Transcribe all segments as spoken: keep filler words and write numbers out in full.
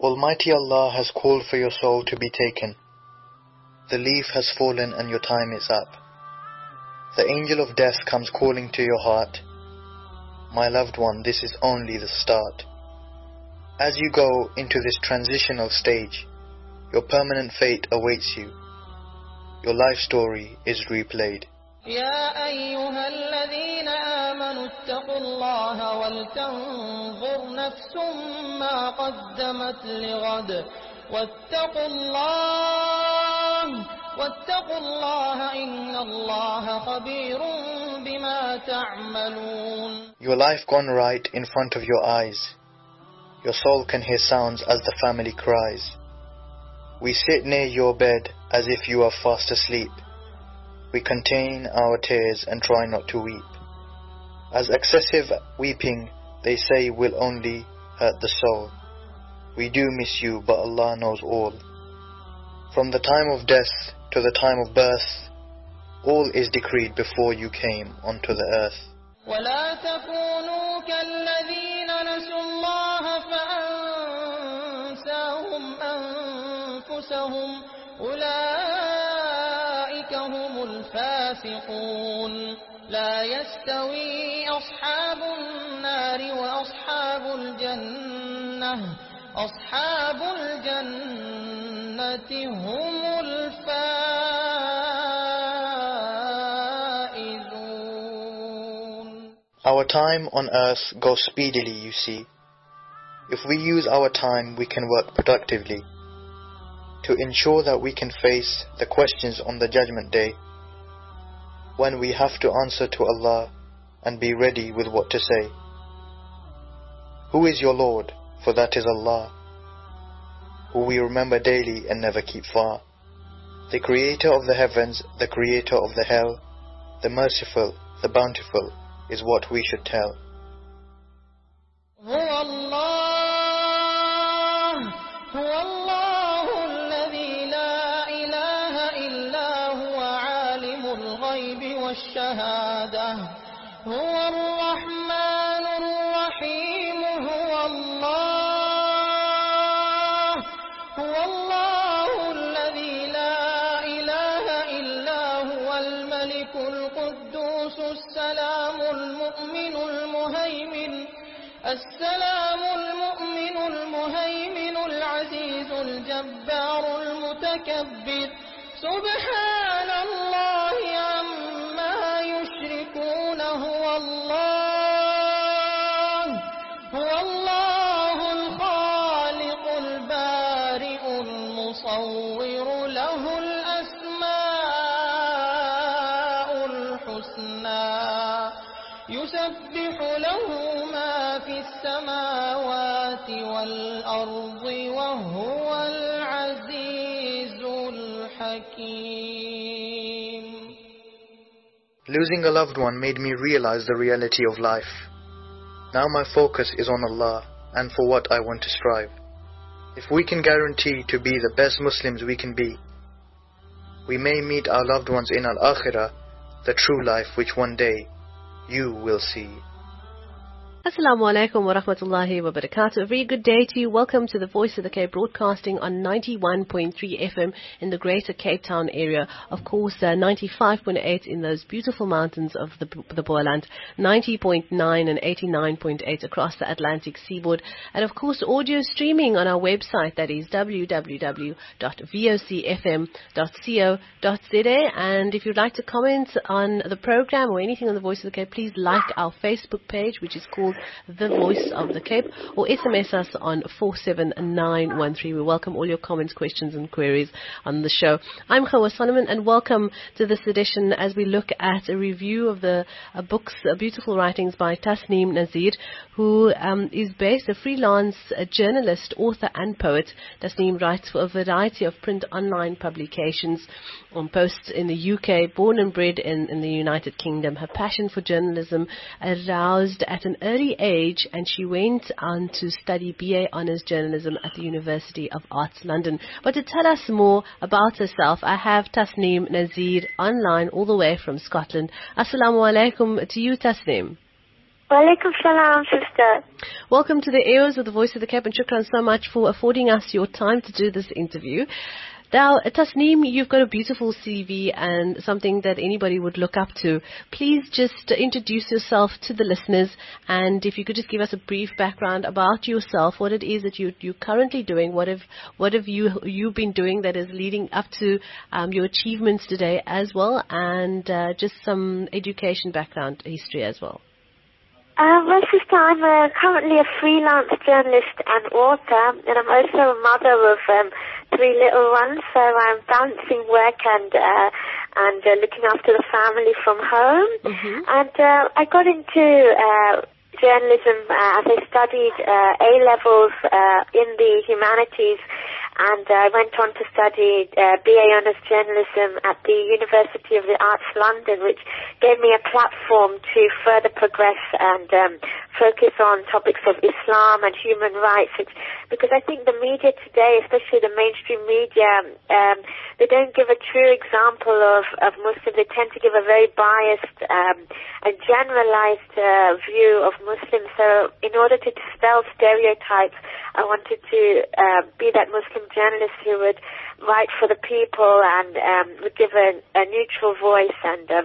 Almighty Allah has called for your soul to be taken. The leaf has fallen and your time is up. The angel of death comes calling to your heart. My loved one, this is only the start. As you go into this transitional stage, your permanent fate awaits you. Your life story is replayed. يا أيها الذين آمنوا اتقوا الله ولتنظر نفس ما قدمت لغد واتقوا الله واتقوا الله إن الله خبير بما تعملون. Your life gone right in front of your eyes. Your soul can hear sounds as the family cries. We sit near your bed as if you are fast asleep. We contain our tears and try not to weep. As excessive weeping, they say, will only hurt the soul. We do miss you, but Allah knows all. From the time of death to the time of birth, all is decreed before you came onto the earth. ولا تكونوا كالذين نسوا الله فأنساهم أنفسهم أولئك هم الفاسقون. لا يستوي أصحاب النار وأصحاب الجنة أصحاب الجنة هم الفائزون. Our time on earth goes speedily, you see. If we use our time, we can work productively to ensure that we can face the questions on the Judgment Day, when we have to answer to Allah and be ready with what to say. Who is your Lord? For that is Allah, who we remember daily and never keep far. The Creator of the heavens, the Creator of the hell, the merciful, the bountiful, is what we should tell. هو الله هو الله الذي لا إله إلا هو عالم الغيب والشهادة هو الرحمن الرحيم هو الله هو الله الذي لا إله إلا هو الملك القدوس السلام المؤمن المهيمن السلام المؤمن المهيمن العزيز الجبار المتكبر سبحان الله عما يشركون هو الله هو الله الخالق البارئ المصور له الأسماء الحسنى يسبح له ما في السماوات والأرض وهو العزيز الحكيم. Losing a loved one made me realize the reality of life. Now my focus is on Allah and for what I want to strive. If we can guarantee to be the best Muslims we can be, we may meet our loved ones in Al-Akhirah, the true life which one day you will see. Assalamu alaikum wa rahmatullahi wa barakatuh. A very good day to you. Welcome to the Voice of the Cape, broadcasting on ninety-one point three F M in the greater Cape Town area. Of course, uh, ninety-five point eight in those beautiful mountains of the, the Boland, ninety point nine and eighty-nine point eight across the Atlantic seaboard. And of course, audio streaming on our website, that is w w w dot voc f m dot co dot z a. And if you'd like to comment on the program or anything on the Voice of the Cape, please like our Facebook page, which is called The Voice of the Cape, or S M S us on four seven nine one three. We welcome all your comments, questions and queries on the show. I'm Hawa Solomon, and welcome to this edition as we look at a review of the uh, books, uh, beautiful writings by Tasneem Nazir, who um, is based a freelance uh, journalist, author and poet. Tasneem writes for a variety of print online publications, on posts in the U K, born and bred in, in the United Kingdom. Her passion for journalism aroused at an early age, and she went on to study B A Honours Journalism at the University of Arts London. But to tell us more about herself, I have Tasneem Nazir online all the way from Scotland. Assalamu alaikum to you, Tasneem. Walaikum salam, sister. Welcome to the Ears of the Voice of the Cape, and shukran so much for affording us your time to do this interview. Now, Tasneem, you've got a beautiful C V and something that anybody would look up to. Please just introduce yourself to the listeners, and if you could just give us a brief background about yourself, what it is that you, you're currently doing, what have, what have you, you been doing that is leading up to um, your achievements today as well, and uh, just some education background history as well. Uh, well, sister, I'm uh, currently a freelance journalist and author, and I'm also a mother of um, three little ones, so I'm balancing work and uh, and uh, looking after the family from home. Mm-hmm. And uh, I got into uh, journalism uh, as I studied uh, A-levels uh, in the humanities, and I uh, went on to study uh, B A Honours Journalism at the University of the Arts London, which gave me a platform to further progress and um, focus on topics of Islam and human rights, because I think the media today, especially the mainstream media, um, they don't give a true example of, of Muslims. They tend to give a very biased um, and generalized uh, view of Muslims. So in order to dispel stereotypes, I wanted to uh, be that Muslim journalist who would write for the people and um, would give a, a neutral voice and um,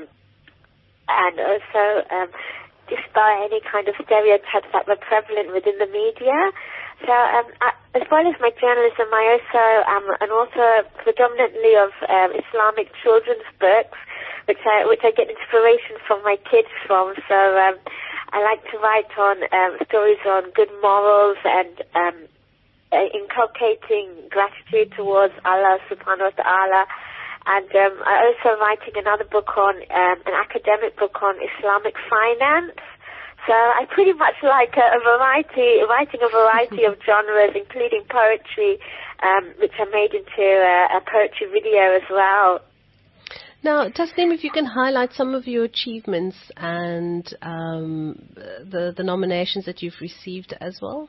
and also um, dispel any kind of stereotypes that were prevalent within the media. So um, I, as well as my journalism, I also am an author predominantly of um, Islamic children's books, which I which I get inspiration from my kids from. So um, I like to write on um, stories on good morals and um, uh, inculcating gratitude towards Allah subhanahu wa ta'ala. And um, I'm also writing another book on, um, an academic book on Islamic finance. So I pretty much like a, a variety, writing a variety of genres, including poetry, um, which I made into a, a poetry video as well. Now, Tasneem, if you can highlight some of your achievements and um, the, the nominations that you've received as well.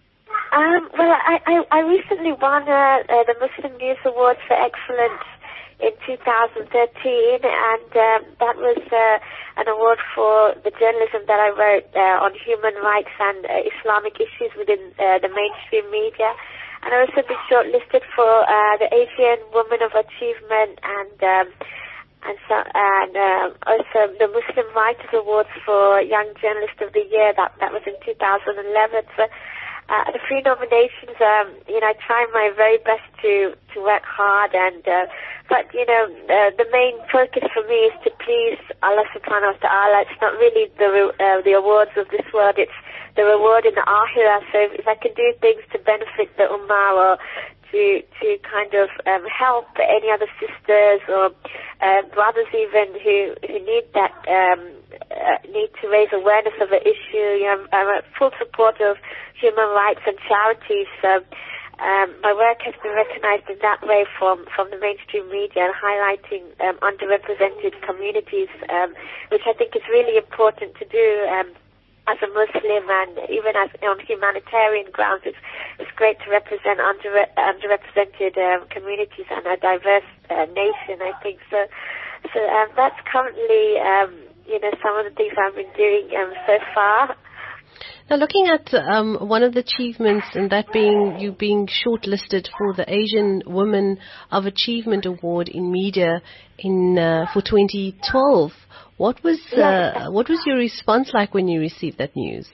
Um, well, I, I, I recently won uh, uh, the Muslim News Award for Excellence in two thousand thirteen, and um, that was uh, an award for the journalism that I wrote uh, on human rights and uh, Islamic issues within uh, the mainstream media. And I also been shortlisted for uh, the Asian Woman of Achievement and um, and, so, and um, also the Muslim Writers Awards for Young Journalist of the Year. That that was in two thousand eleven. So, Uh, the three nominations, um, you know, I try my very best to, to work hard, and uh, but you know, uh, the main focus for me is to please Allah subhanahu wa ta'ala. It's not really the uh, the awards of this world; it's the reward in the akhirah. So if, if I can do things to benefit the ummah or to to kind of um, help any other sisters or uh, brothers even who who need that. Um, Uh, need to raise awareness of the issue. You know, I'm a full supporter of human rights and charities. So um, my work has been recognized in that way from, from the mainstream media, and highlighting um, underrepresented communities, um, which I think is really important to do um, as a Muslim, and even as on humanitarian grounds. It's, it's great to represent under, underrepresented um, communities and a diverse uh, nation, I think. So, so um, that's currently Um, you know, some of the things I've been doing um, so far. Now, looking at um, one of the achievements, and that being you being shortlisted for the Asian Women of Achievement Award in Media in uh, for twenty twelve. What was uh, what was your response like when you received that news?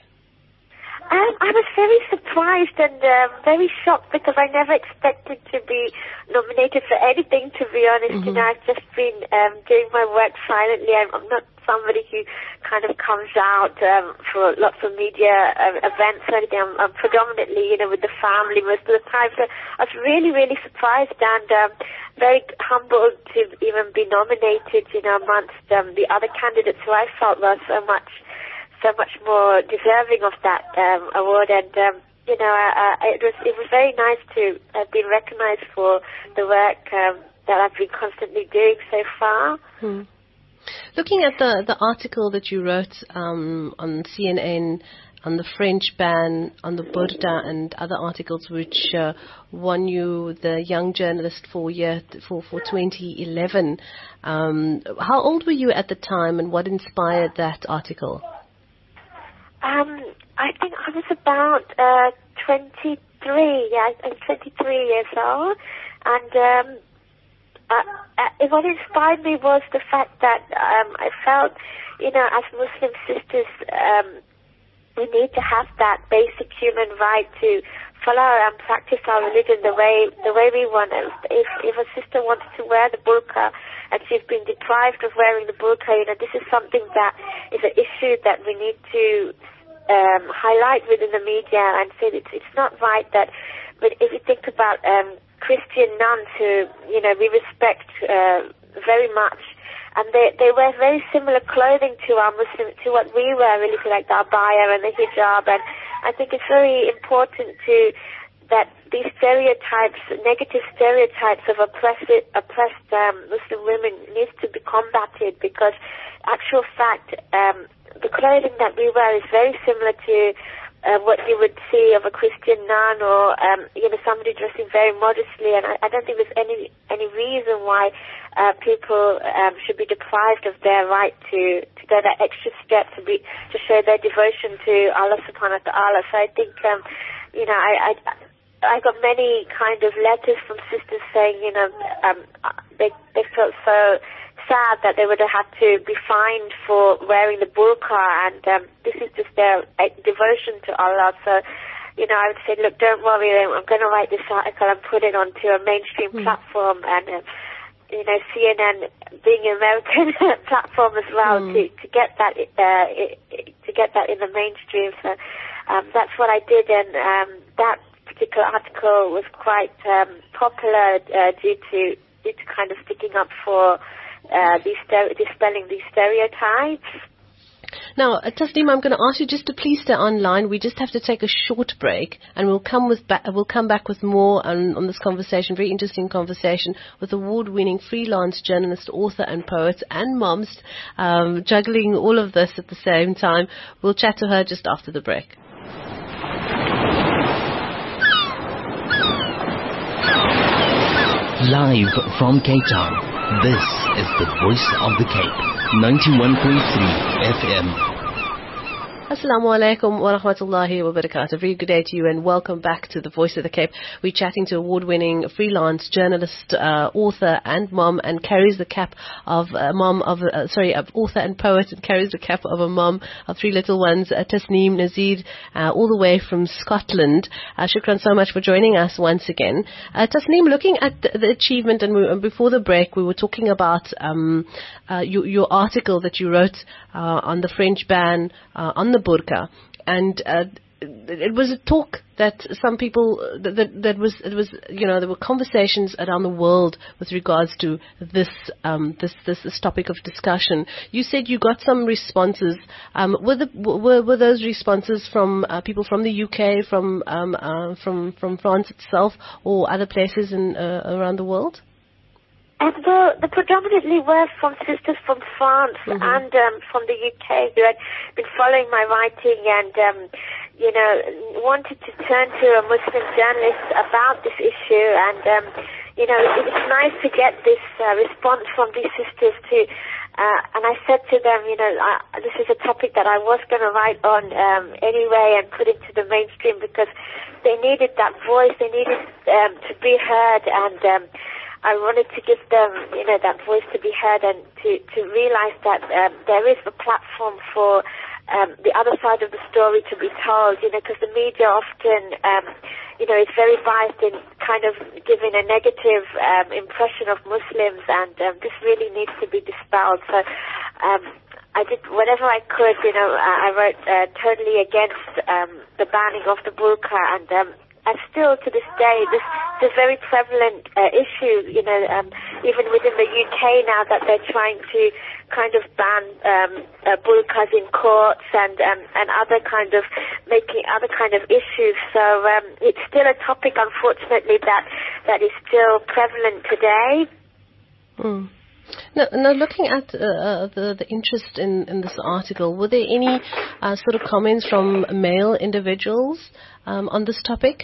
Um, I was very surprised and um, very shocked, because I never expected to be nominated for anything, to be honest. Mm-hmm. You know, I've just been um, doing my work silently. I'm, I'm not somebody who kind of comes out um, for lots of media um, events or anything. I'm, I'm predominantly, you know, with the family most of the time. So I was really, really surprised and um, very humbled to even be nominated, you know, amongst um, the other candidates who I felt were so much so much more deserving of that um, award. And um, you know, uh, it was it was very nice to have been recognised for the work um, that I've been constantly doing so far. Hmm. Looking at the the article that you wrote um, on C N N on the French ban on the Burda and other articles which uh, won you the Young Journalist for year for for twenty eleven. Um, how old were you at the time, and what inspired that article? Um, I think I was about uh, twenty-three. Yeah, I'm twenty-three years old, and um, uh, uh, what inspired me was the fact that um, I felt, you know, as Muslim sisters, um, we need to have that basic human right to follow and practice our religion the way the way we want it. If if a sister wants to wear the burqa and she's been deprived of wearing the burqa, you know, this is something that is an issue that we need to um, highlight within the media and say it's it's not right that. But if you think about um, Christian nuns who, you know, we respect uh, very much, and they they wear very similar clothing to our Muslim, to what we wear, really, like the abaya and the hijab, and I think it's very important to that these stereotypes, negative stereotypes of oppressed oppressed um, Muslim women needs to be combated, because actual fact um, the clothing that we wear is very similar to Uh, what you would see of a Christian nun, or um, you know, somebody dressing very modestly, and I, I don't think there's any any reason why uh, people um, should be deprived of their right to, to go that extra step to be to show their devotion to Allah Subhanahu wa Taala. So I think um, you know I, I I got many kind of letters from sisters saying, you know, um, they they felt so sad that they would have had to be fined for wearing the burqa, and um, this is just their uh, devotion to Allah. So, you know, I would say, look, don't worry, I'm going to write this article and put it onto a mainstream mm. platform, and, uh, you know, C N N being an American platform as well, mm. to, to get that uh, to get that in the mainstream. So um, that's what I did, and um, that particular article was quite um, popular uh, due to due to kind of sticking up for Uh, these stere- dispelling these stereotypes. Now, uh, Tasneem, I'm going to ask you just to please stay online. We just have to take a short break, and we'll come with ba- we'll come back with more on, on this conversation, very interesting conversation with award-winning freelance journalist, author, and poet, and moms, um, juggling all of this at the same time. We'll chat to her just after the break. Live from Cape Town, this is the Voice of the Cape, ninety-one point three F M. Assalamu alaikum wa rahmatullahi wa barakatuh. Very good day to you, and welcome back to the Voice of the Cape. We're chatting to award-winning freelance journalist, uh, author, and mom, and carries the cap of a mom of uh, sorry, of author and poet, and carries the cap of a mom of three little ones, uh, Tasneem Nazir, uh, all the way from Scotland. Uh, shukran so much for joining us once again. Uh, Tasneem, looking at the, the achievement, and, we, and before the break, we were talking about um, uh, your, your article that you wrote uh, on the French ban uh, on the burqa, and uh, it was a talk that some people that, that that was it was you know there were conversations around the world with regards to this um, this, this this topic of discussion. You said you got some responses. Um, were the were, were those responses from uh, people from the U K, from um, uh, from from France itself, or other places in uh, around the world? And the, the predominantly were from sisters from France mm-hmm. and um, from the U K who had been following my writing and, um, you know, wanted to turn to a Muslim journalist about this issue. And, um, you know, it was nice to get this uh, response from these sisters too. Uh, and I said to them, you know, uh, this is a topic that I was going to write on um, anyway and put into the mainstream, because they needed that voice, they needed um, to be heard, and um, I wanted to give them, you know, that voice to be heard, and to, to realize that um, there is a platform for um, the other side of the story to be told, you know, because the media often, um, you know, is very biased in kind of giving a negative um, impression of Muslims, and um, this really needs to be dispelled. So um, I did whatever I could, you know, I wrote uh, totally against um, the banning of the burqa, and um, And still to this day, this is a very prevalent uh, issue, you know, um, even within the U K now, that they're trying to kind of ban um, uh, burqas in courts and um, and other kind of making other kind of issues. So um, it's still a topic, unfortunately, that that is still prevalent today. Mm. Now, now, looking at uh, the, the interest in, in this article, were there any uh, sort of comments from male individuals um, on this topic?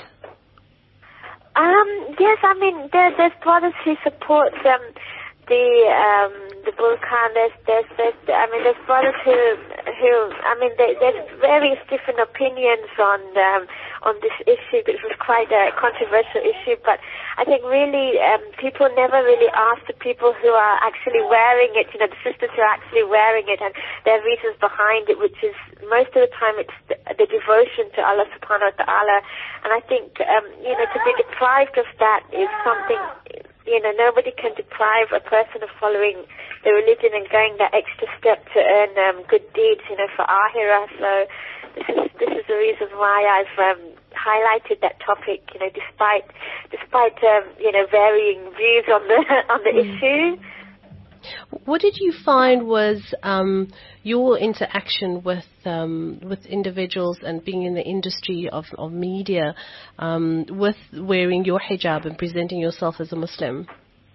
Um, yes, I mean, there, there's brothers who support um, the um, the burqa. There's, there's, there's, I mean, there's brothers who who, I mean, there, there's various different opinions on um, on this issue. This was quite a controversial issue, but I think really um, people never really ask the people who are actually wearing it, you know, the sisters who are actually wearing it, and their reasons behind it, which is most of the time it's the, the devotion to Allah subhanahu wa ta'ala. And I think, um, you know, to be deprived of that is something, you know, nobody can deprive a person of following the religion and going that extra step to earn um, good deeds, you know, for Ahira. So this is this is the reason why I've um, highlighted that topic, you know, despite despite um, you know, varying views on the on the mm. issue. What did you find was um, your interaction with um, with individuals and being in the industry of, of media um, with wearing your hijab and presenting yourself as a Muslim?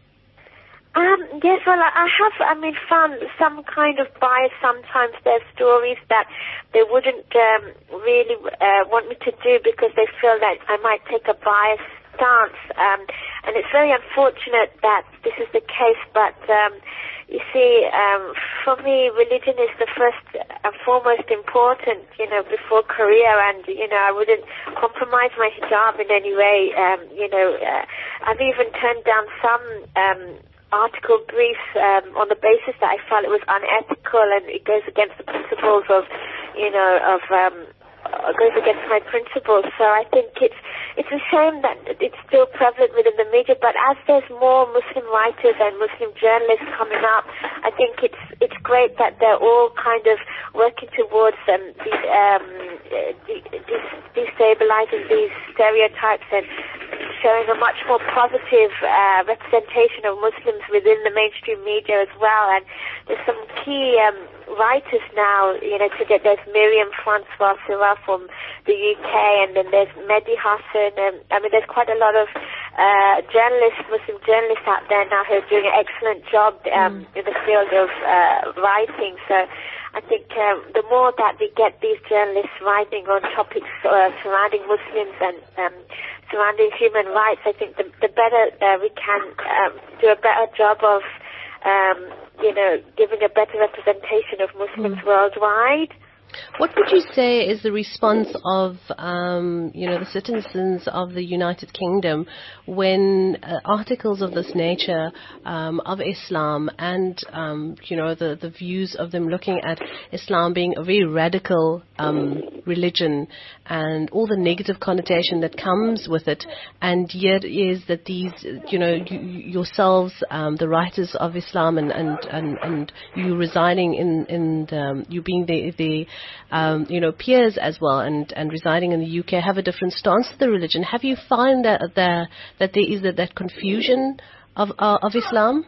Um, yes, well, I have, I mean, found some kind of bias. Sometimes there's stories that they wouldn't um, really uh, want me to do because they feel that I might take a biased stance. Um, and it's very unfortunate that this is the case, but um, you see, um, for me, religion is the first and foremost important, you know, before career, and, you know, I wouldn't compromise my hijab in any way. Um, you know, uh, I've even turned down some um, article briefs um, on the basis that I felt it was unethical and it goes against the principles of, you know, of... Um, goes against my principles. So I think it's it's a shame that it's still prevalent within the media, but as there's more Muslim writers and Muslim journalists coming up, I think it's it's great that they're all kind of working towards um, the, um, de- de- destabilizing these stereotypes and showing a much more positive uh, representation of Muslims within the mainstream media as well. And there's some key um, writers now, you know, to get, there's Miriam Francois Sirah from the U K, and then there's Mehdi Hassan, and I mean, there's quite a lot of uh, journalists, Muslim journalists out there now who are doing an excellent job um, mm. in the field of uh, writing. So I think um, the more that we get these journalists writing on topics uh, surrounding Muslims and um, surrounding human rights, I think the, the better uh, we can um, do a better job of Um, you know, giving a better representation of Muslims mm. worldwide. What would you say is the response of, um, you know, the citizens of the United Kingdom when uh, articles of this nature um, of Islam and, um, you know, the, the views of them looking at Islam being a very radical um, religion and all the negative connotation that comes with it, and yet is that these, you know, you, yourselves, um, the writers of Islam and, and, and, and you residing in, in the, you being the, the Um, you know, peers as well, and, and residing in the U K have a different stance to the religion. Have you found that there that there is that, that confusion of uh, of Islam?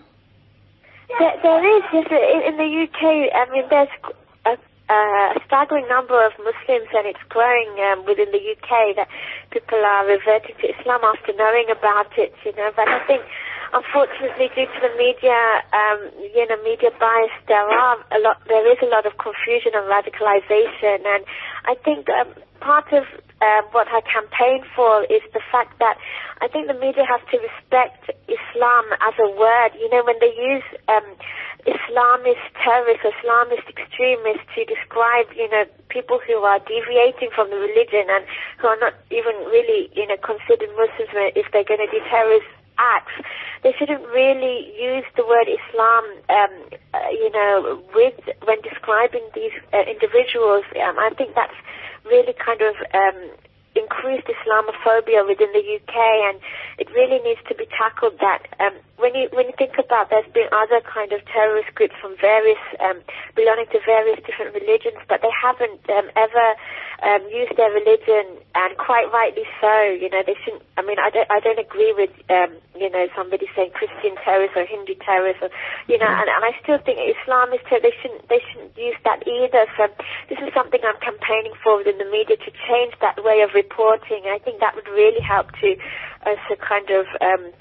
There, there is. Yes, in, in the U K, I mean, there's a, a staggering number of Muslims, and it's growing um, within the U K that people are reverting to Islam after knowing about it. You know, but I think, unfortunately, due to the media, um, you know, media bias, there are a lot. There is a lot of confusion and radicalization, and I think um, part of uh, what I campaign for is the fact that I think the media has to respect Islam as a word. You know, when they use um, Islamist terrorists, Islamist extremists to describe, you know, people who are deviating from the religion and who are not even really, you know, considered Muslims if they're going to do terrorist acts, they shouldn't really use the word Islam, um, uh, you know, with when describing these uh, individuals. Um, I think that's really kind of um, increased Islamophobia within the U K, and it really needs to be tackled. That um, when you when you think about, there's been other kind of terrorist groups from various um, belonging to various different religions, but they haven't um, ever um, used their religion, and quite rightly so. You know, they shouldn't. I mean, I don't I don't agree with um, you know, somebody saying Christian terrorists or Hindu terrorists, or, you know, and, and I still think Islam is terror. They shouldn't they shouldn't use that either. So this is something I'm campaigning for within the media, to change that way of reporting. I think that would really help to uh, to kind of um,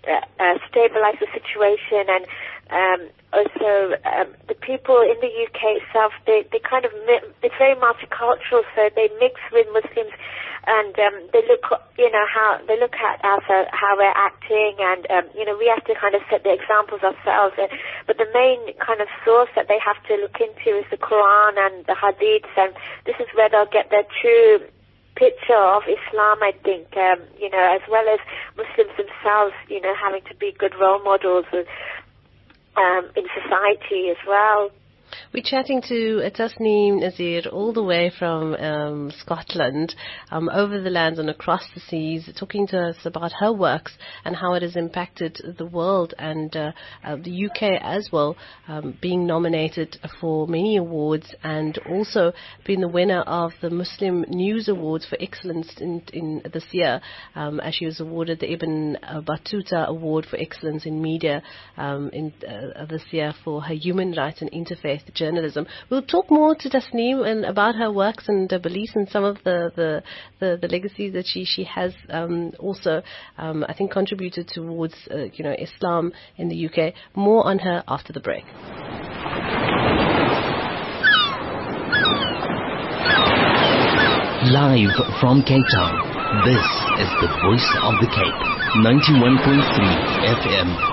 uh, uh, stabilize the situation, and um, also um, the people in the U K itself, they, they kind of, mi- it's very multicultural, so they mix with Muslims, and um, they look, you know, how they look at us, uh, how we're acting, and um, you know, we have to kind of set the examples ourselves. Uh, but the main kind of source that they have to look into is the Quran and the Hadiths, and this is where they'll get their true picture of Islam, I think, um, you know, as well as Muslims themselves, you know, having to be good role models um, in society as well. We're chatting to Tasneem Nazir all the way from um, Scotland, um, over the lands and across the seas, talking to us about her works and how it has impacted the world and uh, uh, the U K as well, um, being nominated for many awards and also being the winner of the Muslim News Awards for Excellence in, in this year, um, as she was awarded the Ibn Battuta Award for Excellence in Media um, in uh, this year for her human rights and interfaith journalism. We'll talk more to Tasneem and about her works and uh, beliefs and some of the the, the, the legacies that she she has um, also um, I think contributed towards uh, you know Islam in the U K. More on her after the break. Live from Cape Town, this is the Voice of the Cape, ninety-one point three F M.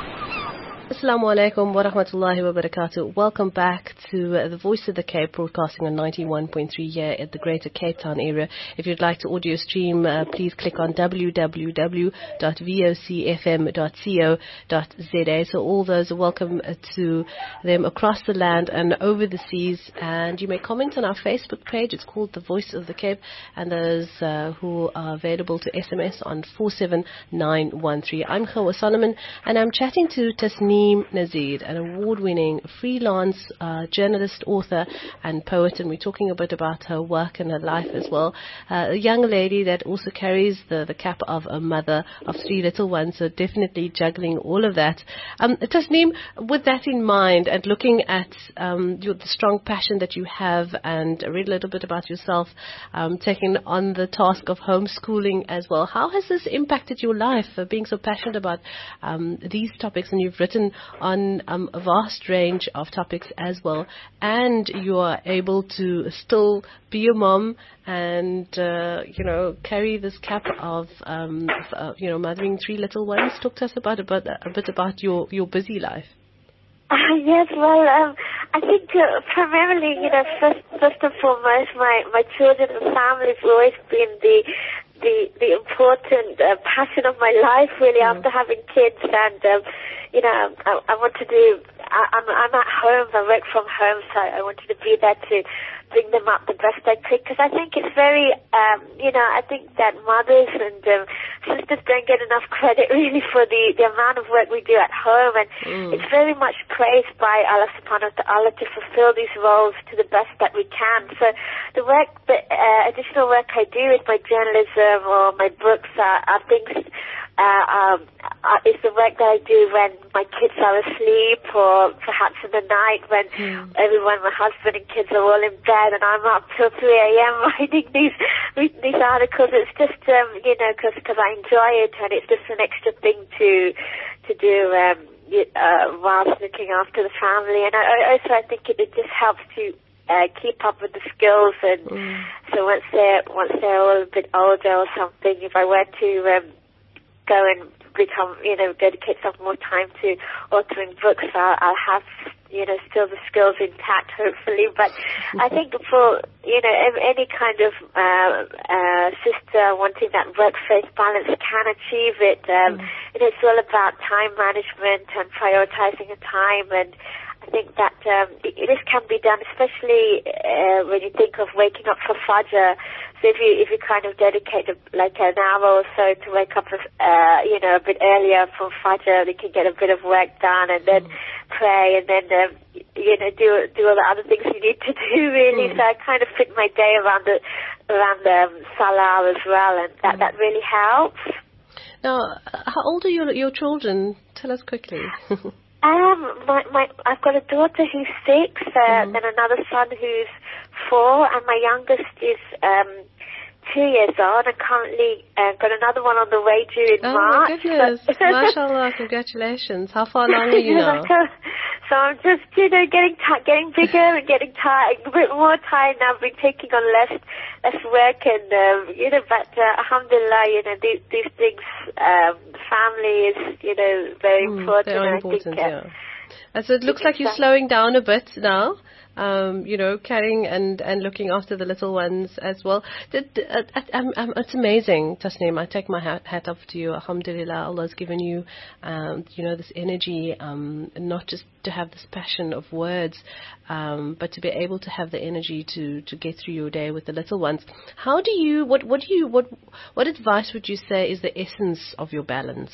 Assalamu alaikum wa rahmatullahi wa barakatuh. Welcome back to uh, the Voice of the Cape, broadcasting on ninety-one point three here at the Greater Cape Town area. If you'd like to audio stream, uh, please click on w w w dot vocfm dot co dot z a. So all those are welcome uh, to them across the land and over the seas. And you may comment on our Facebook page. It's called The Voice of the Cape. And those uh, who are available to S M S on four seven nine one three. I'm Khawa Solomon, and I'm chatting to Tasneem Nazir, an award-winning freelance uh, journalist, author and poet, and we're talking a bit about her work and her life as well. Uh, a young lady that also carries the, the cap of a mother of three little ones, so definitely juggling all of that. Um, Tasneem, with that in mind and looking at um, your, the strong passion that you have, and I read a little bit about yourself um, taking on the task of homeschooling as well, how has this impacted your life, uh, being so passionate about um, these topics? And you've written on um, a vast range of topics as well, and you are able to still be a mom and uh, you know carry this cap of um, uh, you know mothering three little ones. Talk to us about, about a bit about your, your busy life. Uh, yes, well, um, I think uh, primarily, you know, first, first and foremost, my, my children and family have always been the the the important uh, passion of my life, really, mm. after having kids. And um, you know, I, I want to do. I, I'm I'm at home. I work from home, so I wanted to be there to bring them up the best I could, because I think it's very, um, you know, I think that mothers and um, sisters don't get enough credit really for the, the amount of work we do at home, and mm. it's very much praised by Allah subhanahu wa ta'ala to fulfill these roles to the best that we can. So the work, the uh, additional work I do with my journalism or my books are, are things, uh, um, uh, is the work that I do when my kids are asleep, or perhaps in the night when mm. everyone, my husband and kids are all in bed, and I'm up till three a.m. writing these reading these articles. It's just, um, you know, because I enjoy it, and it's just an extra thing to to do um, uh, whilst looking after the family. And I, also, I think it, it just helps to uh, keep up with the skills. And mm. so once they're once they're all a bit older or something, if I were to um, go and become, you know, dedicate some more time to authoring books, I'll, I'll have, you know, still the skills intact, hopefully. But I think for, you know, any kind of uh, uh, sister wanting that work-face balance can achieve it. Um, mm. You know, it's all about time management and prioritizing your time, and I think that um, it, this can be done, especially uh, when you think of waking up for Fajr. So if you if you kind of dedicate a, like an hour or so to wake up, uh, you know, a bit earlier for Fajr, you can get a bit of work done, and then mm. pray, and then um, you know do do all the other things you need to do, really. Mm. So I kind of fit my day around the around the um, Salah as well, and that mm. that really helps. Now, how old are your your children? Tell us quickly. Um, my, my, I've got a daughter who's six, uh, mm. and another son who's four, and my youngest is um, two years old and currently uh, got another one on the way due in oh March. Oh, my goodness. MashaAllah, congratulations. How far along are you now? So I'm just, you know, getting t- getting bigger and getting tired, a bit more tired now. I've been taking on less less work and, um, you know, but uh, alhamdulillah, you know, these, these things, um, family is, you know, very mm, important. They are important, I think, yeah. Uh, so it looks like you're slowing down a bit now. Um, you know, carrying and, and looking after the little ones as well. Did, uh, um, um, it's amazing, Tasneem. I take my hat, hat off to you. Alhamdulillah, Allah's given you, um, you know, this energy, um, not just to have this passion of words, um, but to be able to have the energy to, to get through your day with the little ones. How do you, what, what do you, what, what advice would you say is the essence of your balance?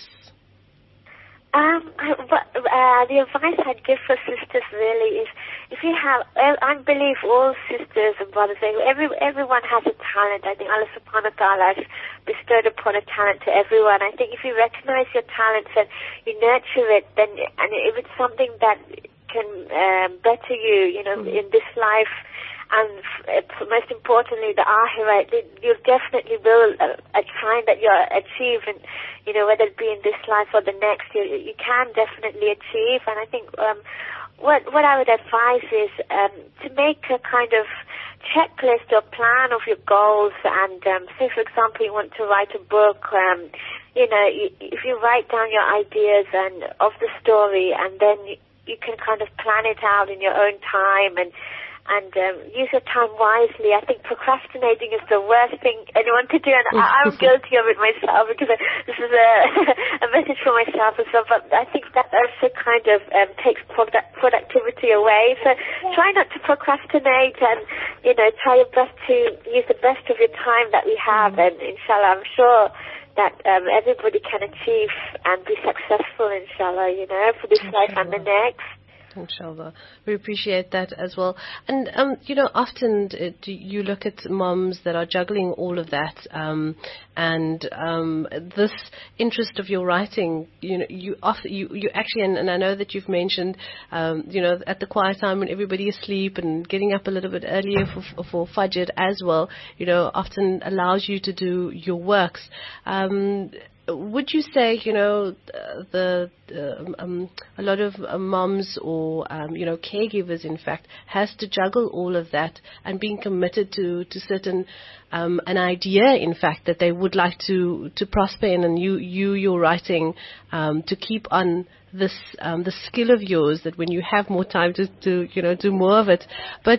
Um, I, uh, the advice I'd give for sisters really is, if you have, I believe all sisters and brothers, every, everyone has a talent. I think Allah subhanahu wa ta'ala has bestowed upon a talent to everyone. I think if you recognize your talents and you nurture it, then, and if it's something that can um, better you, you know, mm-hmm. in this life, and most importantly, the akhirah, you definitely will uh, find that you're achieving, you know, whether it be in this life or the next, you, you can definitely achieve. And I think um, what what I would advise is um, to make a kind of checklist or plan of your goals. And um, say, for example, you want to write a book, um, you know, you, if you write down your ideas and of the story, and then you, you can kind of plan it out in your own time and and um, use your time wisely. I think procrastinating is the worst thing anyone could do, and I, I'm guilty of it myself, because I, this is a, a message for myself as well, but I think that also kind of um, takes product, productivity away. So try not to procrastinate, and, you know, try your best to use the best of your time that we have, and inshallah, I'm sure that um, everybody can achieve and be successful, inshallah, you know, for this life and the next. Inshallah. We appreciate that as well. And, um, you know, often uh, do you look at moms that are juggling all of that, um, and um, this interest of your writing, you know, you often, you, you actually, and, and I know that you've mentioned, um, you know, at the quiet time when everybody is asleep and getting up a little bit earlier for, for Fajr as well, you know, often allows you to do your works. Um, Would you say, you know, the, the um, a lot of uh, moms or, um, you know, caregivers, in fact, has to juggle all of that and being committed to, to certain, um, an idea, in fact, that they would like to, to prosper in, and you, you, your writing, um, to keep on this, um, the skill of yours, that when you have more time to, to, you know, do more of it. But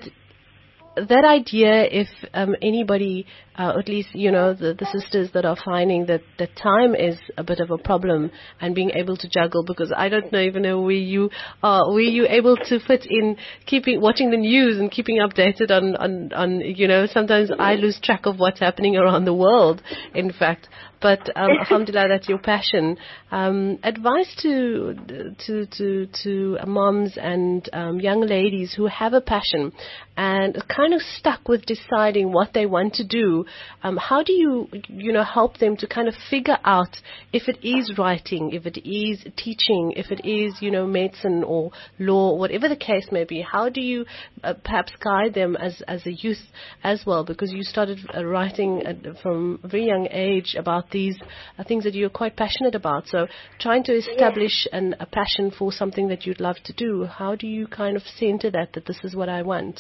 that idea, if um, anybody, uh, at least, you know, the, the sisters that are finding that, that time is a bit of a problem and being able to juggle, because I don't know, even know where you are, were you able to fit in keeping, watching the news and keeping updated on, on, on, you know, sometimes I lose track of what's happening around the world, in fact. But um, alhamdulillah, that's your passion. Um, advice to to to to moms and um, young ladies who have a passion and kind of stuck with deciding what they want to do. Um, how do you you know help them to kind of figure out if it is writing, if it is teaching, if it is you know medicine or law, whatever the case may be? How do you uh, perhaps guide them as as a youth as well? Because you started uh, writing at, from a very young age about these uh, things that you're quite passionate about. So trying to establish yeah. an, a passion for something that you'd love to do, how do you kind of center that, that this is what I want?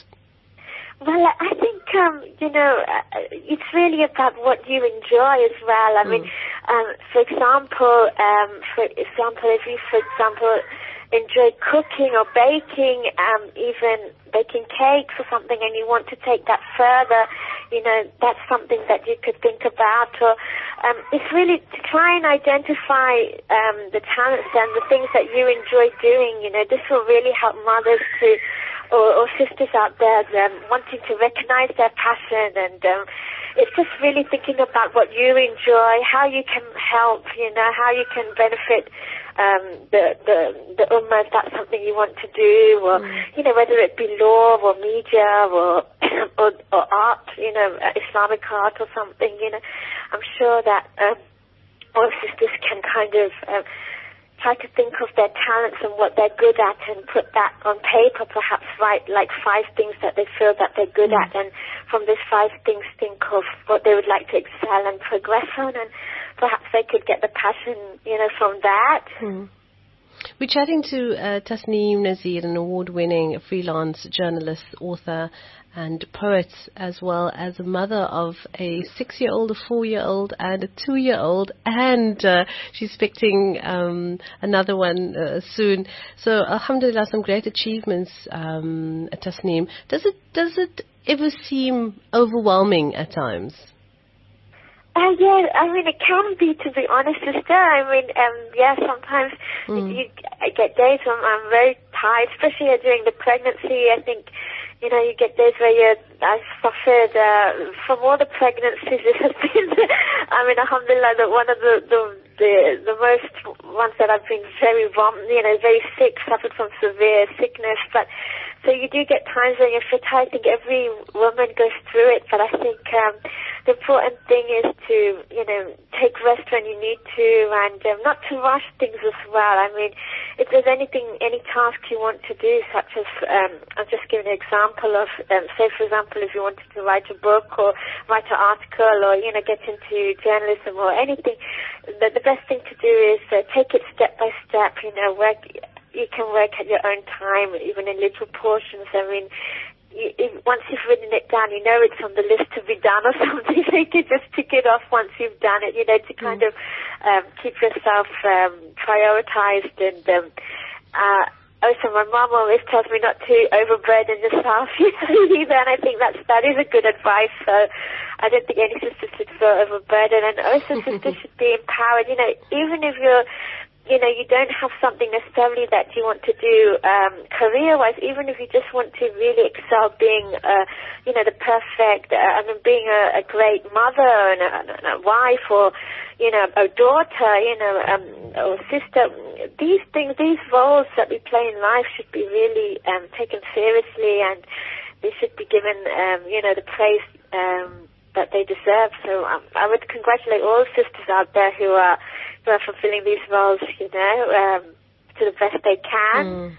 Well, I think, um, you know, uh, it's really about what you enjoy as well. I mm. mean, um, for example, um, for example, if you, for example, enjoy cooking or baking, um, even baking cakes or something, and you want to take that further, you know, that's something that you could think about. Or um, it's really to try and identify um, the talents and the things that you enjoy doing. You know, this will really help mothers to, or, or sisters out there um, wanting to recognize their passion, and um, it's just really thinking about what you enjoy, how you can help, you know, how you can benefit um, the, the, the ummah if that's something you want to do, or, mm. you know, whether it be law or media or, or, or art, you know, Islamic art or something, you know. I'm sure that um, all sisters can kind of um, try to think of their talents and what they're good at and put that on paper, perhaps write like five things that they feel that they're good mm. at, and from these five things think of what they would like to excel and progress on, and perhaps they could get the passion, you know, from that. Mm. We're chatting to uh, Tasneem Nazir, an award-winning freelance journalist, author, and poet, as well as a mother of a six-year-old, a four-year-old, and a two-year-old, and uh, she's expecting um, another one uh, soon. So, alhamdulillah, some great achievements, um, at Tasneem. Does it does it ever seem overwhelming at times? Uh, yeah, I mean, it can be, to be honest, sister. I mean, um, yeah, sometimes mm. you, you, I get days when I'm very tired, especially during the pregnancy. I think, you know, you get days where you're, I suffered, uh, from all the pregnancies, it has been, I mean, alhamdulillah, that one of the, the, the, the most ones that I've been very, you know, very sick, suffered from severe sickness, but, so you do get times when you're fit. I think every woman goes through it, but I think, um, the important thing is to, you know, take rest when you need to, and um, not to rush things as well. I mean, if there's anything, any task you want to do, such as, um, I'll just give an example of, um, say, for example, if you wanted to write a book or write an article or, you know, get into journalism or anything, the, the best thing to do is uh, take it step by step, you know, work, you can work at your own time, even in little portions. I mean, You, if, once you've written it down, you know it's on the list to be done or something, so you can just tick it off once you've done it, you know, to kind mm. of um, keep yourself um, prioritized. And um, uh, also, my mom always tells me not to overburden yourself either, and I think that's, that is a good advice. So I don't think any sister should feel overburdened, and also sisters should be empowered. You know, even if you're, you know, you don't have something necessarily that you want to do um, career-wise, even if you just want to really excel being, uh, you know, the perfect, uh, I mean, being a, a great mother and a, and a wife or, you know, a daughter, you know, um, or sister, these things, these roles that we play in life should be really um, taken seriously, and they should be given, um, you know, the praise um, that they deserve. So um, I would congratulate all sisters out there who are who are fulfilling these roles, you know, um, to the best they can. Mm.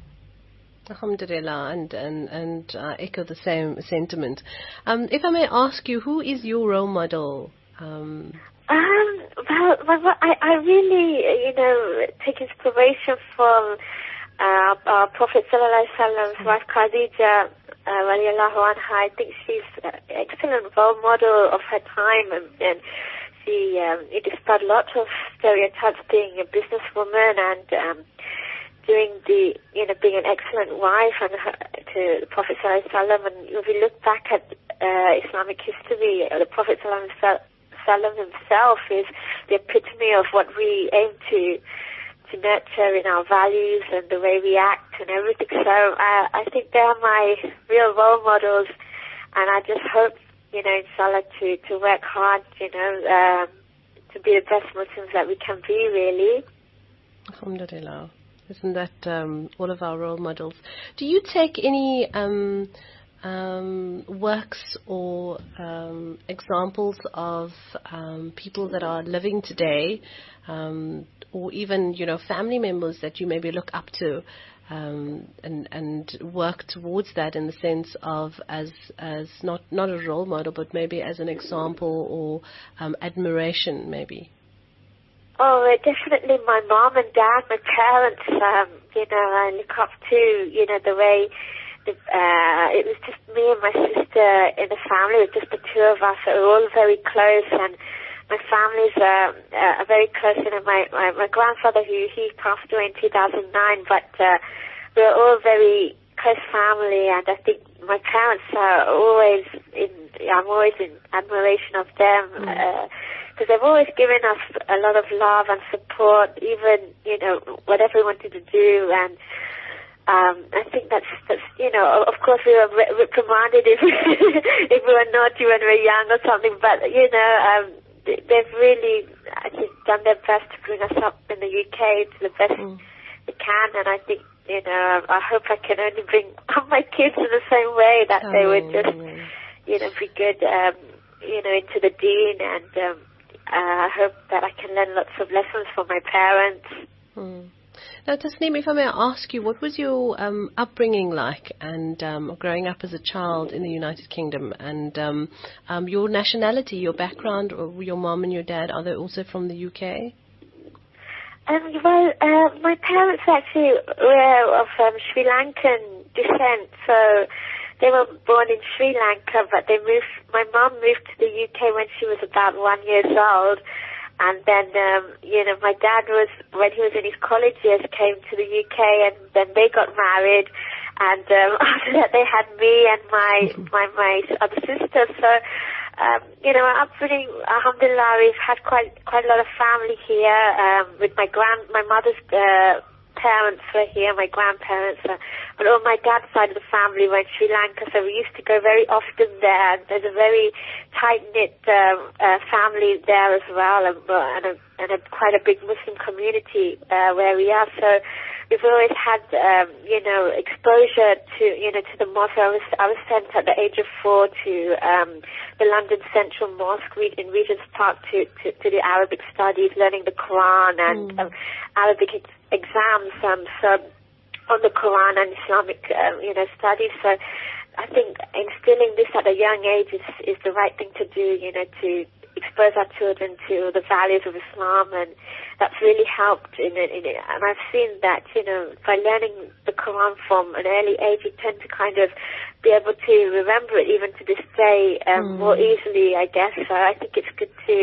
Alhamdulillah, and and and uh, echo the same sentiment. Um, if I may ask you, who is your role model? Um, um well, well, I, I really, you know, take inspiration from uh, our Prophet Sallallahu Alaihi Wasallam's wife Khadija. Uh, anha. I think she's an excellent role model of her time, and, and she um, it dispelled lots of stereotypes, being a businesswoman and um, doing the, you know, being an excellent wife and her, to the Prophet Sallallahu Alaihi Wasallam. And if we look back at uh, Islamic history, uh, the Prophet Sallallahu Alaihi Wasallam himself is the epitome of what we aim to to nurture in our values and the way we act and everything. So uh, I think they are my real role models, and I just hope, you know, inshallah, to, to work hard, you know, um, to be the best Muslims that we can be, really. Alhamdulillah. Isn't that um, all of our role models? Do you take any um, um, works or um, examples of um, people that are living today, um, or even, you know, family members that you maybe look up to, um, and and work towards that in the sense of as as not not a role model, but maybe as an example or um, admiration, maybe? Oh, definitely my mom and dad, my parents. Um, you know, I look up to, you know, the way the, uh, it was just me and my sister in the family. It was just the two of us. So we were all very close, and my families are, uh, are very close. You know, my, my, my grandfather, who he passed away in two thousand nine, but uh, we were all very close family, and I think my parents are always in, I'm always in admiration of them, because mm. uh, they've always given us a lot of love and support, even, you know, whatever we wanted to do. And um, I think that's, that's, you know, of course we were re- reprimanded if, if we were naughty when we were young or something, but, you know, um, they've really, I think, done their best to bring us up in the U K to the best mm. they can, and I think, you know, I hope I can only bring up my kids in the same way, that oh, they would just, yeah. you know, be good, um, you know, into the deen, and um, uh, I hope that I can learn lots of lessons from my parents, Hmm. Now, Tasneem, if I may ask you, what was your um, upbringing like and um, growing up as a child in the United Kingdom, and um, um, your nationality, your background, or your mom and your dad, are they also from the U K? Um, well, uh, my parents actually were of um, Sri Lankan descent, so they were born in Sri Lanka, but they moved. My mom moved to the U K when she was about one years old. And then, um, you know, my dad was, when he was in his college years, came to the U K, and then they got married. And um, after that, they had me and my my, my other sister. So, um, you know, our upbringing, alhamdulillah, we've had quite quite a lot of family here. Um, with my grand, my mother's uh, parents were here, my grandparents, uh, but on my dad's side of the family were in Sri Lanka, so we used to go very often there. And there's a very tight-knit um, uh, family there as well, and, uh, and, a, and a, quite a big Muslim community uh, where we are. So we've always had, um, you know, exposure to, you know, to the mosque. I was, I was sent at the age of four to um, the London Central Mosque in Regent's Park to, to, to the Arabic studies, learning the Quran and mm. um, Arabic ex- exams. Um, so on the Quran and Islamic, um, you know, studies. So I think instilling this at a young age is, is the right thing to do, you know, to expose our children to the values of Islam, and that's really helped in it. In it. And I've seen that, you know, by learning the Quran from an early age, you tend to kind of be able to remember it even to this day um, mm. more easily, I guess. So I think it's good to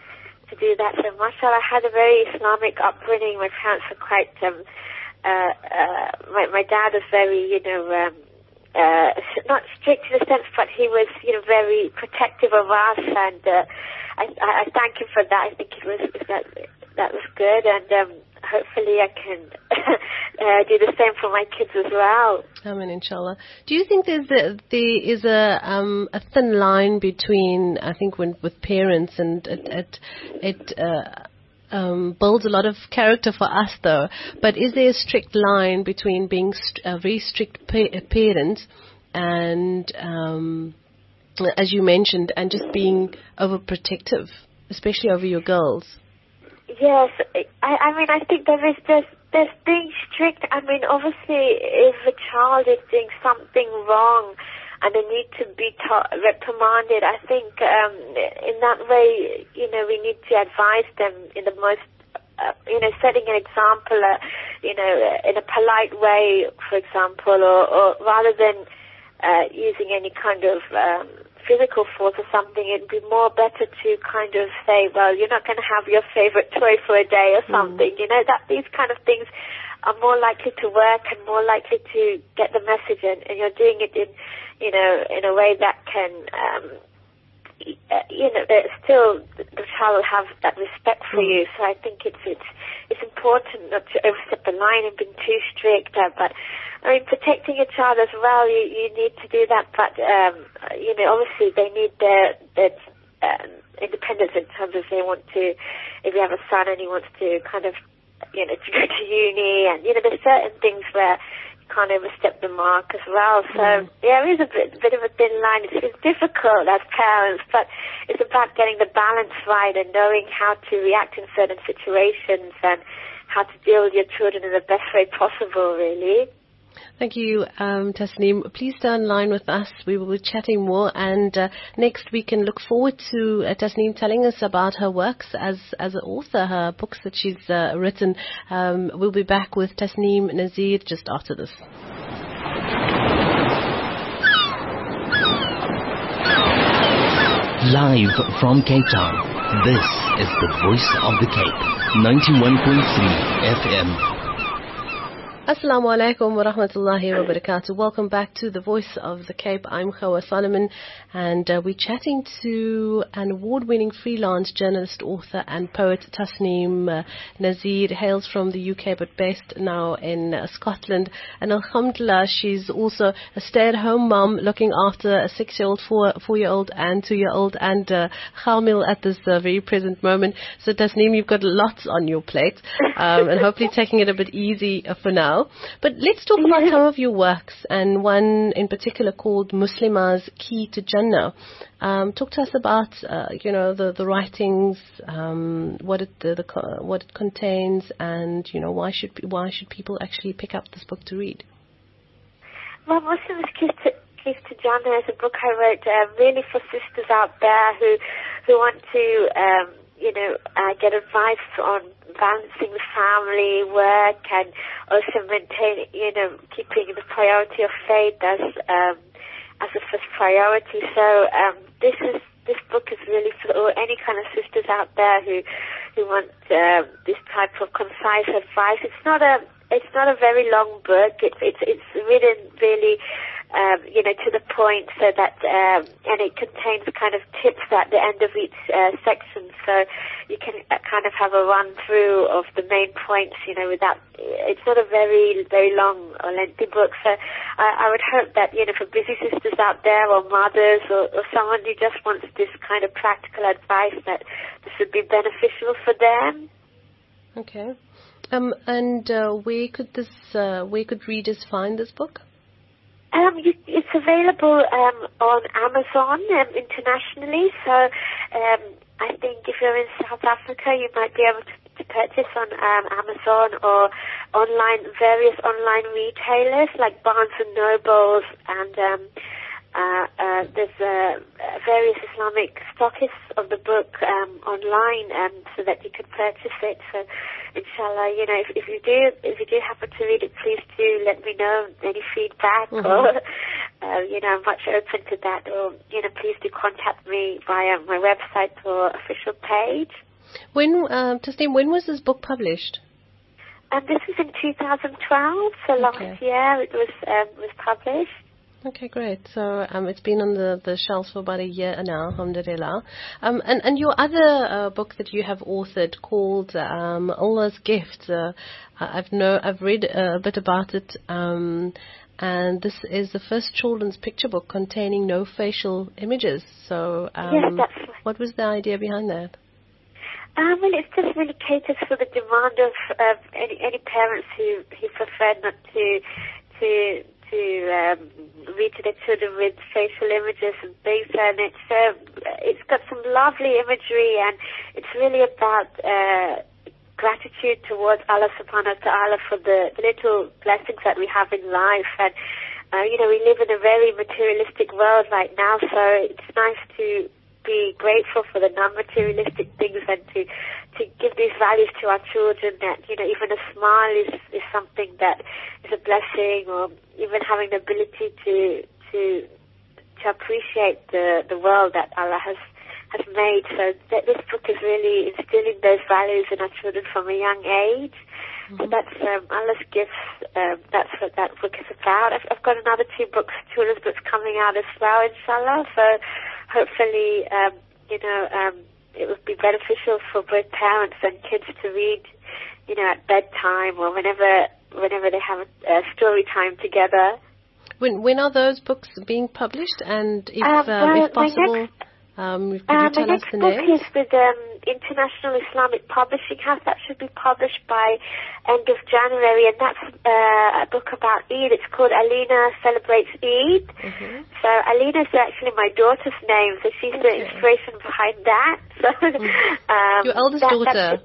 to do that. So mashallah, I had a very Islamic upbringing. My parents were quite, um, uh, uh, my, my dad was very, you know, um, uh, not strict in a sense, but he was, you know, very protective of us, and uh, I, I thank him for that. I think it was that that was good, and um, hopefully I can uh, do the same for my kids as well. Amen, inshallah. Do you think there's a, there is a um, a thin line between, I think, when with parents, and it it, it uh, um, builds a lot of character for us, though. But is there a strict line between being st- a very strict pa- parent and, um, as you mentioned, and just being overprotective, especially over your girls? Yes, I, I mean, I think there is just there's being strict. I mean, obviously, if a child is doing something wrong and they need to be ta- reprimanded, I think um, in that way, you know, we need to advise them in the most, uh, you know, setting an example, uh, you know, in a polite way, for example, or, or rather than uh, using any kind of um, physical force or something, it'd be more better to kind of say, well, you're not going to have your favorite toy for a day or something. Mm. You know, that these kind of things are more likely to work and more likely to get the message in, and you're doing it in, you know, in a way that can, um, you know, still the child will have that respect for mm. you. So I think it's it's it's important not to overstep the line and being too strict, uh, but I mean, protecting a child as well, you, you need to do that, but, um, you know, obviously they need their, their um, independence in terms of they want to, if you have a son and he wants to kind of, you know, to go to uni, and, you know, there's certain things where you can't overstep the mark as well. So, mm. yeah, it is a bit, bit of a thin line. It's, it's difficult as parents, but it's about getting the balance right and knowing how to react in certain situations and how to deal with your children in the best way possible, really. Thank you, um, Tasneem. Please stay online with us. We will be chatting more, and uh, next we can look forward to uh, Tasneem telling us about her works as as an author, her books that she's uh, written. Um, we'll be back with Tasneem Nazir just after this. Live from Cape Town, this is the Voice of the Cape, ninety-one point three F M. Assalamu alaikum wa rahmatullahi wa barakatuh. Welcome back to the Voice of the Cape. I'm Khawa Solomon, and uh, we're chatting to an award-winning freelance journalist, author and poet Tasneem uh, Nazir. Hails from the U K but based now in uh, Scotland. And alhamdulillah, she's also a stay-at-home mom looking after a six-year-old, four, four-year-old and two-year-old, and uh, Khamil at this uh, very present moment. So Tasneem, you've got lots on your plate, um, and hopefully taking it a bit easy uh, for now. now. But let's talk about some of your works, and one in particular called Muslima's Key to Jannah. Um, talk to us about, uh, you know, the, the writings, um, what it the, the what it contains, and you know why should why should people actually pick up this book to read? Well, Muslima's Key to, Key to Jannah is a book I wrote uh, really for sisters out there who who want to, um, you know, uh, get advice on balancing the family, work, and also maintaining, you know, keeping the priority of faith as um, as a first priority. So um, this is this book is really for any kind of sisters out there who who want uh, this type of concise advice. It's not a it's not a very long book. It's it's it's written really, um, you know, to the point, so that um, and it contains kind of tips at the end of each uh, section, so you can uh, kind of have a run through of the main points, you know, without. It's not a very very long or lengthy book. So I, I would hope that, you know, for busy sisters out there, or mothers, or, or someone who just wants this kind of practical advice, that this would be beneficial for them. Okay. Um, and uh, where could this, uh, where could readers find this book? Um, you, it's available um, on Amazon um, internationally. So um, I think if you're in South Africa, you might be able to, to purchase on um, Amazon or online, various online retailers like Barnes and Nobles, and um, uh, uh, there's uh, various Islamic stockists of the book um, online, um, so that you can purchase it. So, inshallah, you know, if, if you do, if you do happen to read it, please do let me know any feedback, mm-hmm. or uh, you know, I'm much open to that. Or, you know, please do contact me via my website or official page. When, uh, Tasneem, when was this book published? Um, this was in two thousand twelve, so okay. last year it was um, was published. Okay, great. So um, it's been on the, the shelves for about a year now, alhamdulillah. Um, and, and your other uh, book that you have authored called um, Allah's Gift, uh, I've know I've read a bit about it, um, and this is the first children's picture book containing no facial images. So um, yes, that's right. What was the idea behind that? Um, well, it's just really caters for the demand of uh, any any parents who, who prefer not to to to um, read to their children with facial images and things, and it's uh, it's got some lovely imagery, and it's really about uh, gratitude towards Allah Subhanahu wa Taala for the, the little blessings that we have in life. And uh, you know, we live in a very materialistic world right now, so it's nice to be grateful for the non-materialistic things, and to to give these values to our children, that, you know, even a smile is, is something that is a blessing, or even having the ability to to to appreciate the the world that Allah has has made. So that this book is really instilling those values in our children from a young age. Mm-hmm. So that's um, Allah's Gifts. Um, that's what that book is about. I've, I've got another two books, children's books, coming out as well, inshallah. So hopefully, um, you know, um, it would be beneficial for both parents and kids to read, you know, at bedtime, or whenever whenever they have a, a story time together. When when are those books being published? And if, um, uh, well, if possible, next, um, could uh, you tell my us next the book name? is with um, International Islamic Publishing House. That should be published by end of January, and that's uh, a book about Eid. It's called Alina Celebrates Eid. Mm-hmm. So Alina is actually my daughter's name, so she's okay. the inspiration behind that. So mm-hmm. um, your eldest that, daughter.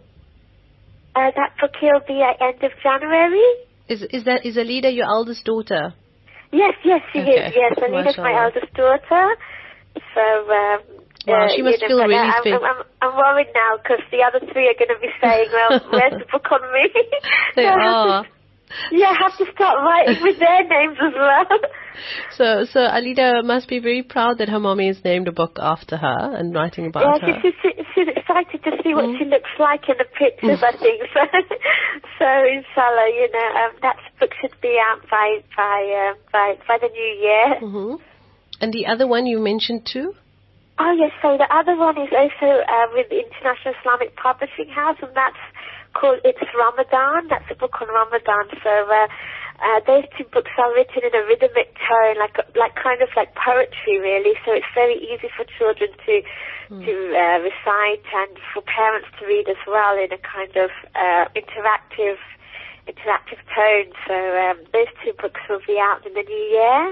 Uh, that book will be at end of January. Is is that is Alida your eldest daughter? Yes, yes, she okay. is. Yes, Alina's my eldest daughter. So. Um, Wow, she must uh, feel know, really I'm, special. I'm, I'm worried now, because the other three are going to be saying, well, where's the book on me? They so are. To, yeah, I have to start writing with their names as well. So, so Alida must be very proud that her mommy has named a book after her and writing about yeah, her. She's, she's, she's excited to see what mm. she looks like in the pictures, I think. So, so inshallah, you know, um, that book should be out by by uh, by by the new year. Mm-hmm. And the other one you mentioned too? Oh, yes, so the other one is also uh, with the International Islamic Publishing House, and that's called It's Ramadan. That's a book on Ramadan. So uh, uh, those two books are written in a rhythmic tone, like like kind of like poetry, really. So it's very easy for children to mm. to uh, recite, and for parents to read as well, in a kind of uh, interactive interactive tone. So um, those two books will be out in the new year.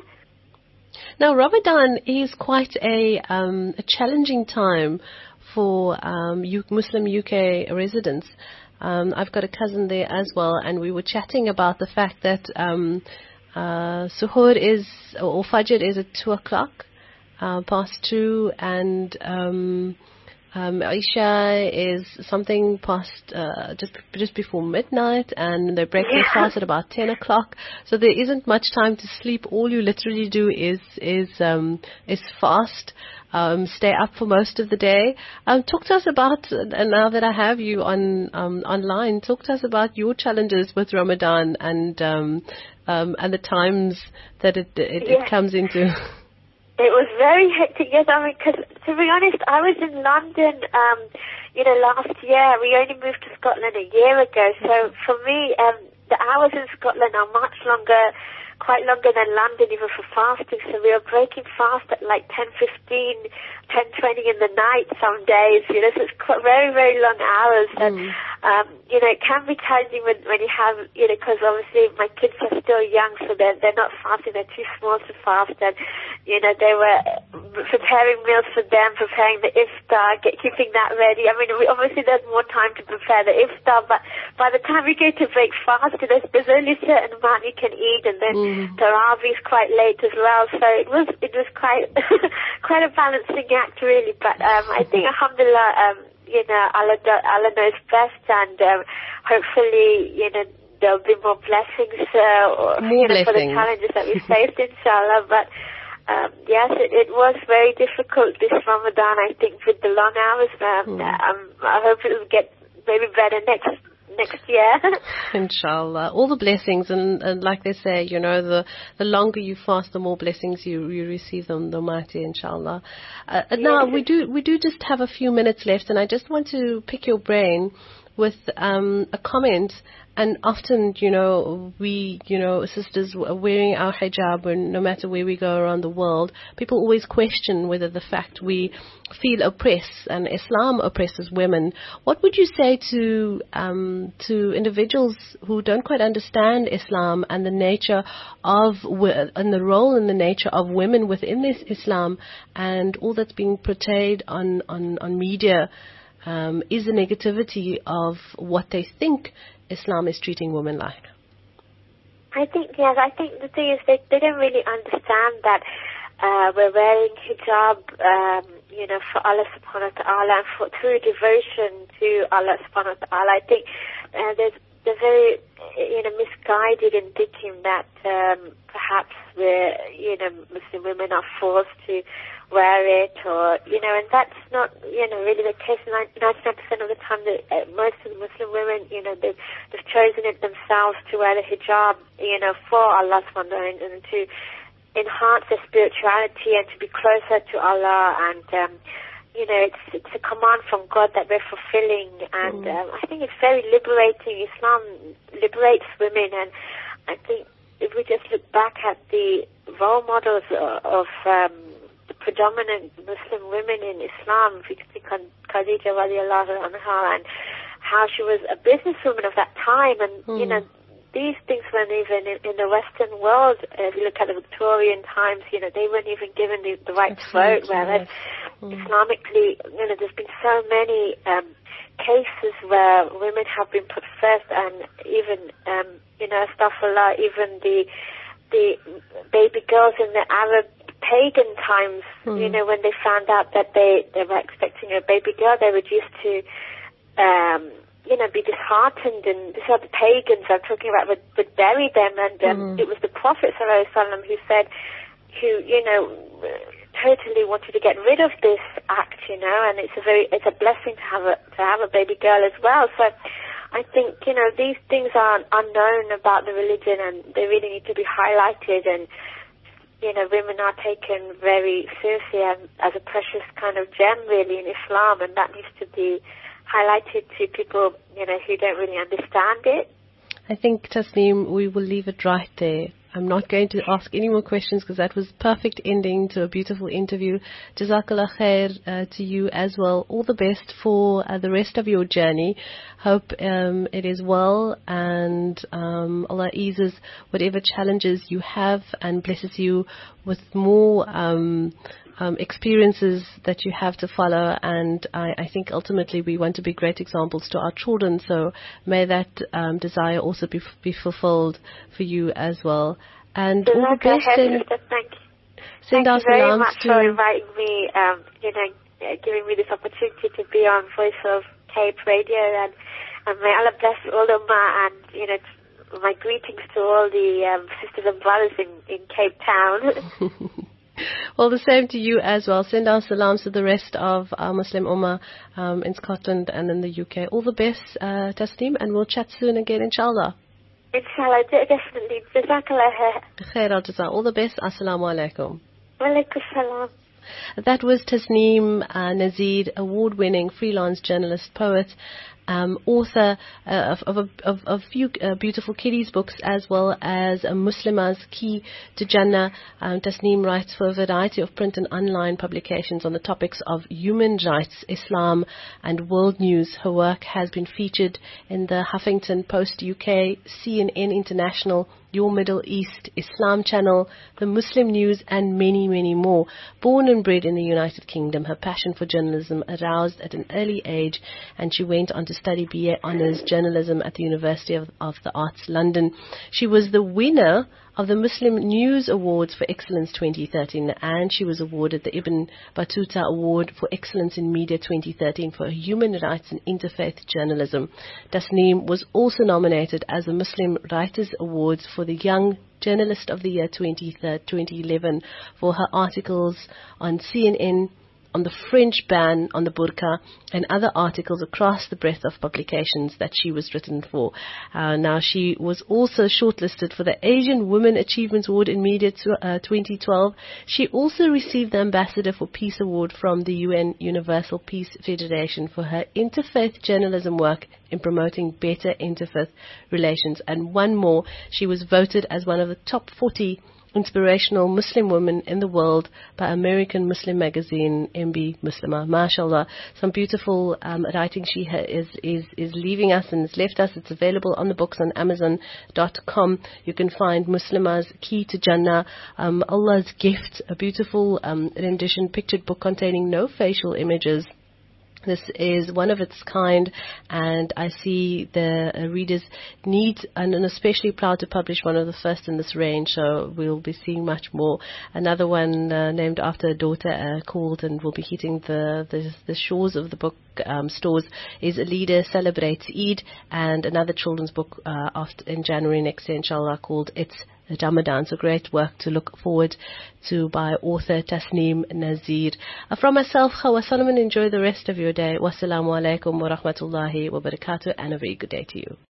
Now, Ramadan is quite a, um, a challenging time for um, U- Muslim U K residents. Um, I've got a cousin there as well, and we were chatting about the fact that um, uh, Suhoor is, or Fajr is at two o'clock, uh, past two, and um, um, Isha is something past uh, just just before midnight, and their breakfast Yeah. starts at about ten o'clock. So there isn't much time to sleep. All you literally do is is um, is fast. Um, stay up for most of the day. Um, talk to us about, and now that I have you on um, online, talk to us about your challenges with Ramadan and um, um, and the times that it it, Yeah. it comes into. It was very hectic, yes. I mean, because to be honest, I was in London, um, you know, last year. We only moved to Scotland a year ago. So for me, um, the hours in Scotland are much longer, quite longer than London, even for fasting. So we were breaking fast at like ten fifteen, ten twenty in the night some days. You know, so it's quite very, very long hours. And, Mm. um, you know, it can be challenging when, when you have, you know, because obviously my kids are still young, so they're, they're not fasting. They're too small to fast. And, you know, they were preparing meals for them, preparing the iftar, get, keeping that ready. I mean, we, obviously there's more time to prepare the iftar, but by the time we go to break fast, there's, there's only a certain amount you can eat, and then Mm. Tarawih is quite late as well. So it was it was quite quite a balancing act, really. But um, I think, alhamdulillah, um, you know, Allah, do- Allah knows best, and um, hopefully, you know, there'll be more blessings, uh, or, More you know, for the blessings. challenges that we faced, inshallah. But um, yes, it, it was very difficult this Ramadan, I think, with the long hours. Um, Mm. um, I hope it will get maybe better next next year. Inshallah, all the blessings, and, and like they say, you know, the the longer you fast, the more blessings you, you receive them, the mighty, inshallah. Uh, now we do we do just have a few minutes left, and I just want to pick your brain with um, a comment. And often, you know, we, you know, sisters are wearing our hijab, and no matter where we go around the world, people always question whether the fact we feel oppressed and Islam oppresses women. What would you say to um, to individuals who don't quite understand Islam and the nature of w- and the role and the nature of women within this Islam, and all that's being portrayed on on, on media um, is the negativity of what they think Islam is treating women like? I think, yes, I think the thing is they, they don't really understand that uh, we're wearing hijab, um, you know, for Allah subhanahu wa ta'ala, and for, through devotion to Allah subhanahu wa ta'ala. I think uh, there's, they're very, you know, misguided in thinking that um, perhaps we're, you know, Muslim women are forced to wear it, or, you know, and that's not, you know, really the case. ninety-nine percent of the time, the, uh, most of the Muslim women, you know, they've, they've chosen it themselves to wear the hijab, you know, for Allah subhanahu wa ta'ala, and to enhance their spirituality and to be closer to Allah. And, um, you know, it's, it's a command from God that we're fulfilling. And Mm. um, I think it's very liberating. Islam liberates women. And I think if we just look back at the role models of, of um, the predominant Muslim women in Islam, if you can think on Khadija radiallahu anha, and how she was a businesswoman of that time. And, Mm. you know, these things weren't even in, in the Western world. Uh, if you look at the Victorian times, you know, they weren't even given the, the right to vote, Absolutely, whereas yes. Mm. Islamically, you know, there's been so many um, cases where women have been put first, and even, um, you know, astaghfirullah, even the the baby girls in the Arab pagan times, Mm. you know, when they found out that they, they were expecting a baby girl, they were used to, um, you know, be disheartened, and these are the pagans I'm talking about would, would bury them, and um, Mm. it was the Prophet ﷺ who said, who, you know, totally wanted to get rid of this act, you know, and it's a very, it's a blessing to have a, to have a baby girl as well. So I think, you know, these things are unknown about the religion, and they really need to be highlighted, and, you know, women are taken very seriously and as a precious kind of gem, really, in Islam, and that needs to be highlighted to people, you know, who don't really understand it. I think, Tasneem, we will leave it right there. I'm not going to ask any more questions because that was perfect ending to a beautiful interview. Jazakallah khair uh, to you as well. All the best for uh, the rest of your journey. Hope um, it is well, and um, Allah eases whatever challenges you have and blesses you with more um, um, experiences that you have to follow. And I, I think ultimately we want to be great examples to our children. So may that um, desire also be, be fulfilled for you as well. And all the best. Thank you. Send Thank our you very salams much to for inviting me, um, you know, uh, giving me this opportunity to be on Voice of Cape Radio, and, and may Allah bless all Ummah, and, you know, my greetings to all the um, sisters and brothers in, in Cape Town. Well, the same to you as well. Send our salams to the rest of our Muslim Ummah um, in Scotland and in the U K. All the best, uh, Tasneem, and we'll chat soon again, inshallah. Inshallah, definitely. Jazakallah khair. Khair al-jaza. All the best. Assalamu alaikum. Wa alaikum salam. That was Tasneem uh, Nazir, award-winning freelance journalist, poet, um, author uh, of, of, a, of, of few uh, beautiful kiddies books, as well as a Muslima's Key to Jannah. Um, Tasneem writes for a variety of print and online publications on the topics of human rights, Islam, and world news. Her work has been featured in the Huffington Post U K, C N N International, Your Middle East, Islam Channel, the Muslim News, and many, many more. Born and bred in the United Kingdom, her passion for journalism aroused at an early age, and she went on to study B A Honours Journalism at the University of, of the Arts, London. She was the winner of the Muslim News Awards for Excellence twenty thirteen, and she was awarded the Ibn Battuta Award for Excellence in Media twenty thirteen for human rights and interfaith journalism. Tasneem was also nominated as the Muslim Writers Awards for the Young Journalist of the Year twenty eleven for her articles on C N N, on the French ban on the burqa, and other articles across the breadth of publications that she was written for. Uh, now, she was also shortlisted for the Asian Women Achievement Award in Media to, uh, twenty twelve. She also received the Ambassador for Peace Award from the U N Universal Peace Federation for her interfaith journalism work in promoting better interfaith relations. And one more, she was voted as one of the top forty inspirational Muslim women in the world by American Muslim magazine M B Muslimah. MashaAllah, some beautiful um, writing she ha- is, is is leaving us and has left us. It's available on the books on Amazon dot com. You can find Muslimah's Key to Jannah, um, Allah's Gift, a beautiful um, rendition, pictured book containing no facial images. This is one of its kind, and I see the uh, readers need, and I'm especially proud to publish one of the first in this range, so we'll be seeing much more. Another one uh, named after a daughter uh, called, and will be hitting the, the, the shores of the book um, stores, is A Leader Celebrates Eid, and another children's book uh, after, in January next year, inshallah, called It's Ramadan. So great work to look forward to by author Tasneem Nazir. Uh, from myself, Hawa Solomon, enjoy the rest of your day. Wassalamu alaikum wa rahmatullahi wa barakatuh, and a very good day to you.